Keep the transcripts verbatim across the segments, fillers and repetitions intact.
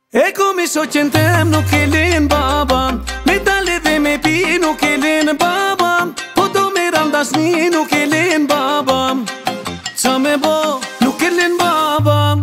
E komi shoqen tem nuk e len baba, me dale dhe me pi nuk e len baba, po do me randasni nuk e len baba, qa me bo nuk e len baba.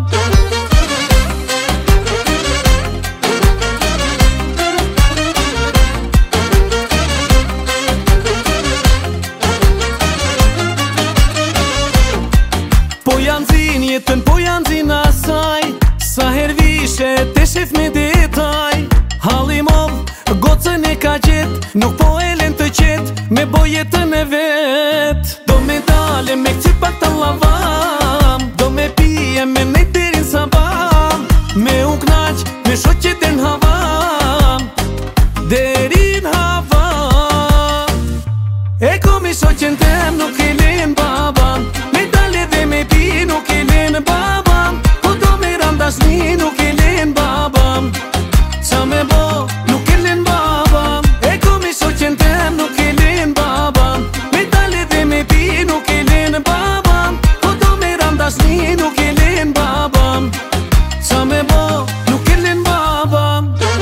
Po janë zin jetën, po janë zin asaj, sa her vishe te shef me detaj. Halli modh, gocën e ka qet, nuk po e len të qet, me bo jetën e vet. Do me dale me këci pak të lavam, do me pije me nejt derin sabam, me u knaq, me shoqet e n'havam, derin havam. E komi shoqen tem nuk e len baba, me dale dhe me pi nuk e len baba, po do me randasni nuk e len baba, qa me bo nuk e len baba. E komi shoqen tem nuk e len baba, me dale dhe me pi nuk e len baba, po do me randasni nuk e len baba, qa me bo nuk e len baba.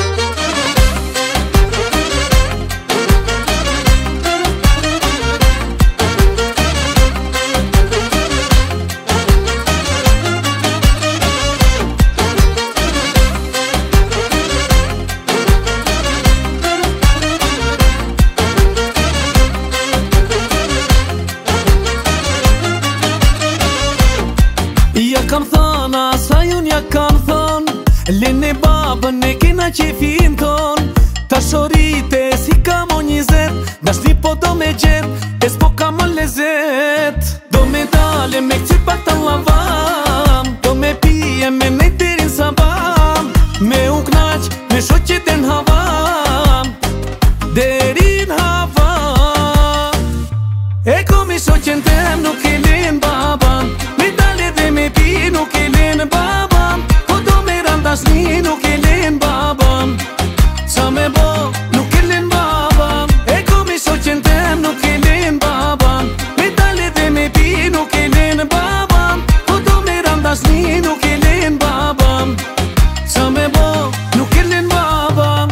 Ja kam thon, asa jun ja kam thon, lene babën e kena qefin ton. Ta shorite si kam o njëzet, dashni po do me gjet, e s'po kam o lezet. Do me dale me këci pak të lavam, do me pije me nejt derin sabam, me u knaq, me shoqet e n'havam, derin havam. E komi shoqen tem nuk e len baba, me dale dhe me pi nuk e len baba, po do me randasni nuk e len baba, qa me bo nuk e len baba. E komi shoqen tem nuk e len baba, me dale dhe me pi nuk e len baba, po do me randasni nuk e len baba, qa me bo nuk e len baba.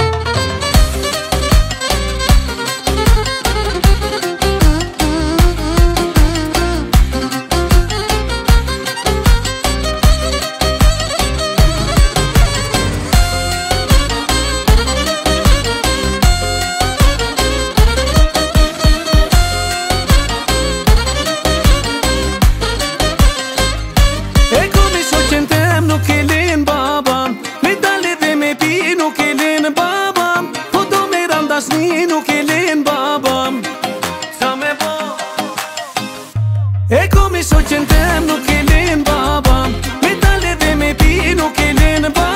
Nuk e len baba, me dale dhe me pi nuk e len baba, po do me randasni nuk e len baba, qa me bo. E komi shoqen tem nuk e len baba, me dale dhe me pi nuk e len baba.